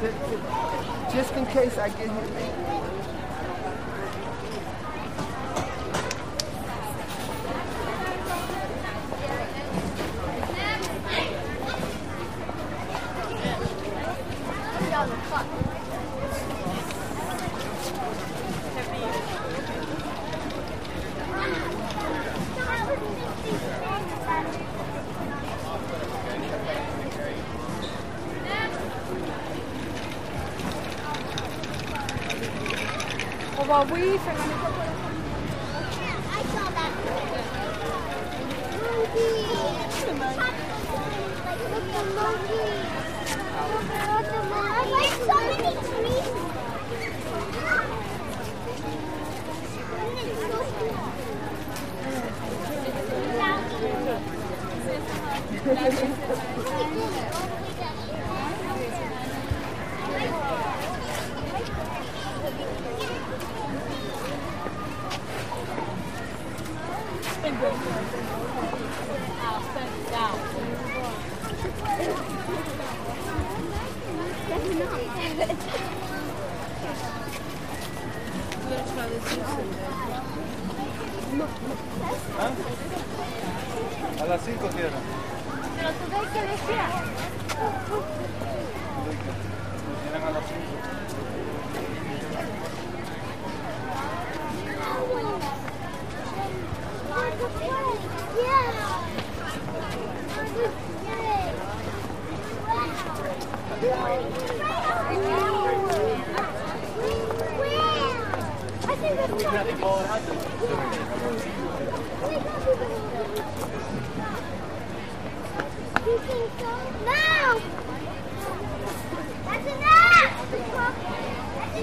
Just in case I get hit. While we for I saw that. Monkey. Look the monkey. I like so many trees. A las 5 cierran. Pero tú ves que decía. Cierran a las 5. No! That's enough! That's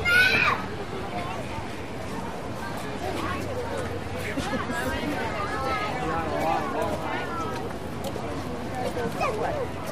enough!